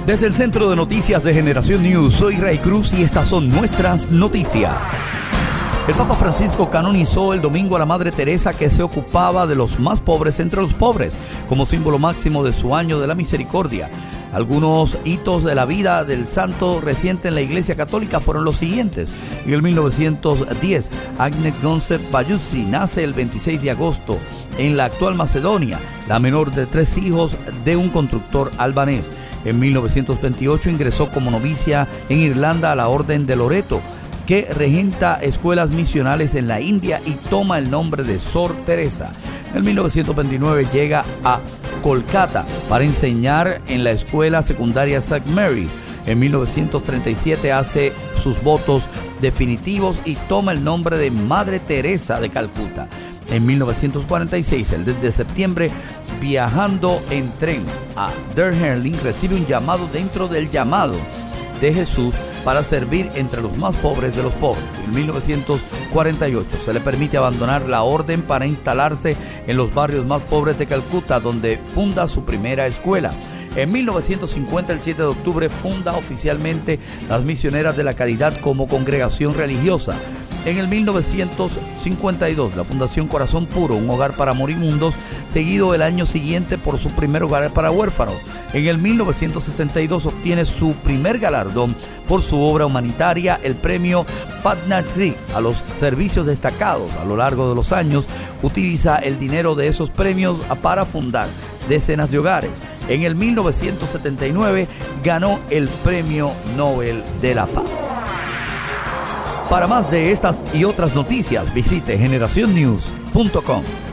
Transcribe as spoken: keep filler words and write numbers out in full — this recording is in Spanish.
Desde el Centro de Noticias de Generación News, soy Ray Cruz y estas son nuestras noticias. El Papa Francisco canonizó el domingo a la Madre Teresa, que se ocupaba de los más pobres entre los pobres, como símbolo máximo de su año de la misericordia. Algunos hitos de la vida del santo reciente en la Iglesia Católica fueron los siguientes. En el mil novecientos diez, Agnes Gonce Bayuzzi nace el veintiséis de agosto en la actual Macedonia, la menor de tres hijos de un constructor albanés. En mil novecientos veintiocho ingresó como novicia en Irlanda a la Orden de Loreto, que regenta escuelas misionales en la India y toma el nombre de Sor Teresa. En mil novecientos veintinueve llega a Kolkata para enseñar en la escuela secundaria Saint Mary. En mil novecientos treinta y siete hace sus votos definitivos y toma el nombre de Madre Teresa de Calcuta. En mil novecientos cuarenta y seis, el diez de septiembre, viajando en tren a Dunfermline, recibe un llamado dentro del llamado de Jesús para servir entre los más pobres de los pobres. En mil novecientos cuarenta y ocho se le permite abandonar la orden para instalarse en los barrios más pobres de Calcuta, donde funda su primera escuela. En mil novecientos cincuenta, el siete de octubre, funda oficialmente las Misioneras de la Caridad como congregación religiosa. En el mil novecientos cincuenta y dos, la Fundación Corazón Puro, un hogar para moribundos, seguido el año siguiente por su primer hogar para huérfanos. En el mil novecientos sesenta y dos obtiene su primer galardón por su obra humanitaria, el premio Padma Shri, a los servicios destacados. A lo largo de los años, utiliza el dinero de esos premios para fundar decenas de hogares. En el mil novecientos setenta y nueve ganó el Premio Nobel de la Paz. Para más de estas y otras noticias, visite generación news punto com.